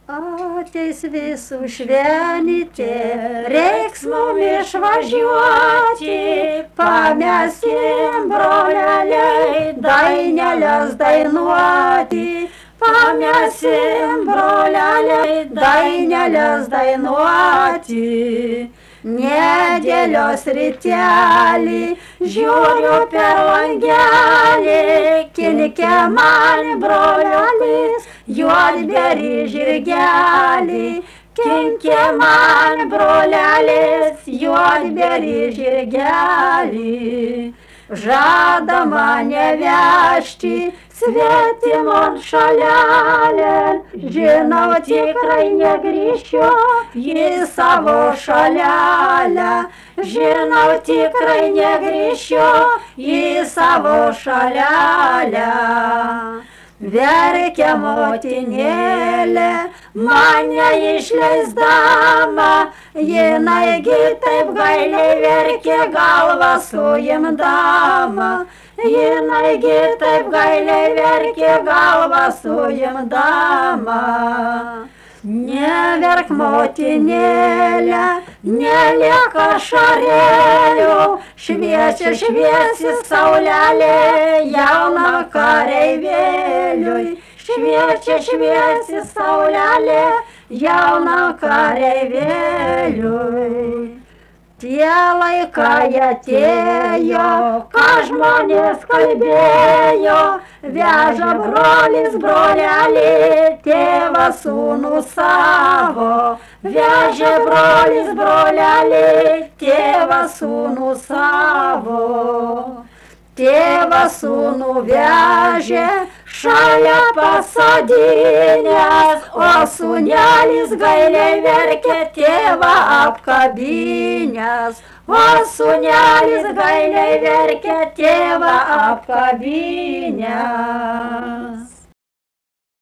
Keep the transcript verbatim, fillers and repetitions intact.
Ateis visų šventė, reiks mum išvažiuoti, pamesim broleliai dainelės dainuoti, pamesim broleliai dainelės dainuoti. Nedėlios rytelį, žiūriu per langelį, kilkė man brolelis, juodberį žirgelį. Kilkė man brolelis, juodberį žirgelį. Žada mane vežti svetimon šalelėn, žinau tikrai negrįšiu į savo šalelę, žinau tikrai negrįšiu į savo šalelę. Verkia motinėlė, mane išleisdama, jinaigi taip gailiai verkė galvą suimdama, jinaigi taip gailiai verkė galvą suimdama. Neverk motinėlė, nelieka šarėjų, šviečia šviesi saulelė jaunam kareivėliui, šviečia šviesi saulelė jaunam kareivėliui. Tie laikai atėjo, ką žmonės kalbėjo, veža brolis brolelį, tėvas sūnų savo, veža brolis brolelį, tėvas sūnų savo. Tėvas sūnų vežė šalia pasodinęs, o sūnelis gailiai verkė tėvą apkabinęs, o sūnelis gailiai verkė tėvą apkabinęs.